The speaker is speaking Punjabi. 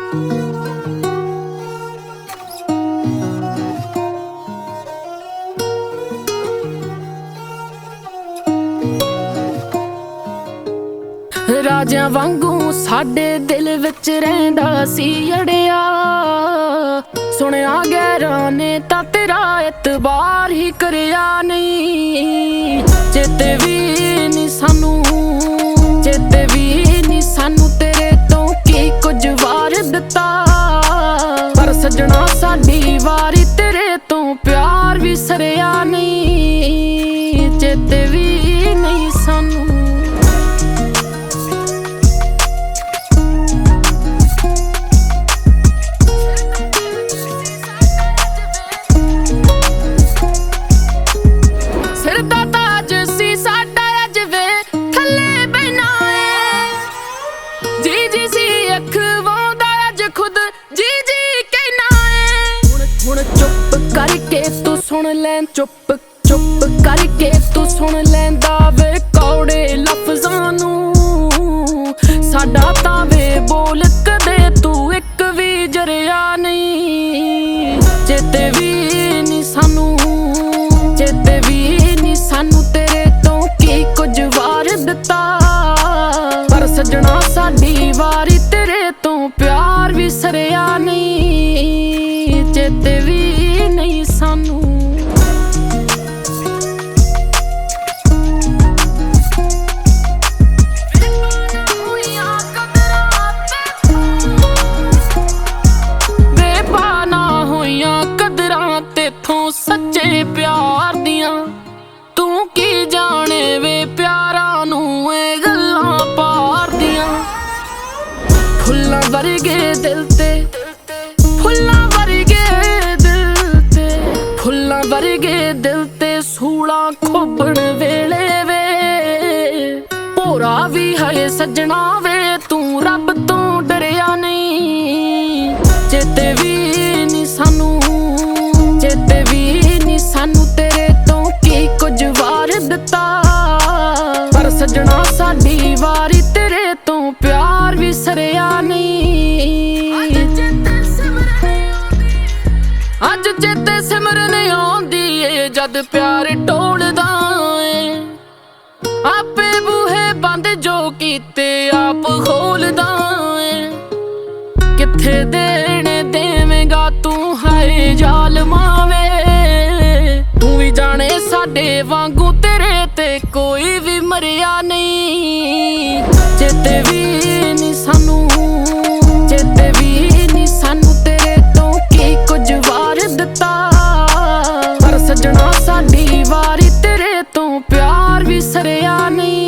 ਰਾਜਿਆਂ ਵਾਂਗੂ ਸਾਡੇ ਦਿਲ ਵਿੱਚ ਰਹਿੰਦਾ ਸੀ ਅੜਿਆ। ਸੁਣਿਆ ਗੈਰਾਂ ਨੇ ਤਾਂ ਤੇਰਾ ਇਤਬਾਰ ਹੀ ਕਰਿਆ ਨਹੀਂ। ਚੇਤੇ ਵੀ ਨੀ ਸਾਨੂੰ, ਚੇਤੇ ਵੀ ਨੀ ਸਾਨੂੰ ਤੇਰੇ ਤੋਂ ਕੀ ਕੁਝ ਵਾਰ ਦਿੱਤਾ। ਪਰ ਸੱਜਣਾ ਸਾਡੀ ਵਾਰੀ ਤੇਰੇ ਤੋਂ ਪਿਆਰ ਵੀ ਸਰਿਆ ਨਹੀਂ। ਚੇਤੇ ਵੀ ਨਹੀਂ ਸਾਨੂੰ। ਚੁੱਪ ਕਰਕੇ ਤੂੰ ਸੁਣ ਲੈ, ਚੁੱਪ ਚੁੱਪ ਕਰਕੇ ਤੂੰ ਸੁਣ ਲੈਂਦਾ ਵੇ ਕੌੜੇ ਲਫ਼ਜ਼ਾਂ ਨੂੰ। ਸਾਡਾ ਤਾਂ ਵੇ ਬੋਲ ਕਦੇ ਤੂੰ ਇੱਕ ਵੀ ਜਰਿਆ ਨਹੀਂ। ਚੇਤੇ ਵੀ ਨੀ ਸਾਨੂੰ, ਚੇਤੇ ਵੀ ਨੀ ਸਾਨੂੰ ਤੇਰੇ ਤੋਂ ਕੀ ਕੁਝ ਵਾਰ ਦਿੱਤਾ। ਪਰ ਸੱਜਣਾ ਸਾਡੀ ਵਾਰੀ ਤੇਰੇ ਤੋਂ ਪਿਆਰ ਵੀ ਸਰਿਆ ਨਹੀਂ। ਚੇਤੇ ਵੀ ਨਹੀਂ ਸਾਨੂੰ। ਬੇਪਾਨਾ ਹੋਈਆਂ ਕਦਰਾਂ ਤੇਥੋਂ ਸੱਚੇ ਪਿਆਰ ਦੀਆਂ। ਤੂੰ ਕੀ ਜਾਣੇ ਵੇ ਪਿਆਰਾਂ ਨੂੰ ਇਹ ਗੱਲਾਂ ਪਾਰ ਦੀਆਂ। ਫੁੱਲਾਂ ਵਰਗੇ ਦਿਲ ਤੇ, ਫੁੱਲਾਂ ਵਰਗੇ ਦਿਲ ਤੇ, ਫੁੱਲਾਂ ਵਰਗੇ ਦਿਲ ਤੇ ਸੂਲਾਂ ਖੋਬਣ ਵੇਲੇ ਵੇ। ਭੋਰਾ ਵੀ ਹੈ ਸੱਜਣਾ ਵੇ ਤੂੰ ਰੱਬ ਤੋਂ ਡਰਿਆ ਨਹੀਂ। ਚੇਤੇ ਵੀ ਨੀ ਸਾਨੂੰ, ਚੇਤੇ ਵੀ ਨੀ ਸਾਨੂੰ ਤੇਰੇ ਤੋਂ ਕੀ ਕੁਝ ਵਾਰ ਦਿੱਤਾ। ਪਰ ਸੱਜਣਾ ਸਾਡੀ ਵਾਰੀ ਤੇਰੇ ਤੋਂ ਪਿਆਰ ਵੀ ਸਰਿਆ ਨਹੀਂ। ਅੱਜ ਚੇਤੇ ਸਿਮਰਨ ਆਉਂਦੀ ਏ ਜਦ ਪਿਆਰ ਟੋਲਦਾ ਏ। ਆਪੇ ਬੂਹੇ ਬੰਦ ਜੋ ਕੀਤੇ ਆਪ ਖੋਲਦਾ ਏ। ਕਿੱਥੇ ਦੇਣੇ ਦੇਵੇਂਗਾ ਤੂੰ ਹਾਏ ਜ਼ਾਲਮਾਂ ਵੇ। ਤੂੰ ਵੀ ਜਾਣੇ ਸਾਡੇ ਵਾਂਗੂ ਤੇਰੇ ਤੇ ਕੋਈ ਵੀ ਮਰਿਆ ਨਹੀਂ। ਚੇਤੇ ਵੀ ਨੀ ਸਾਨੂੰ, ਚੇਤੇ ਵੀ ਨੀ ਸਾਨੂੰ ਤੇਰੇ ਤੋਂ ਕੀ ਕੁਝ ਵਾਰ ਦਿੱਤਾ। ਪਰ ਸੱਜਣਾ ਸਾਡੀ ਵਾਰੀ ਤੇਰੇ ਤੋਂ ਪਿਆਰ ਵੀ ਸਰਿਆ ਨਹੀਂ।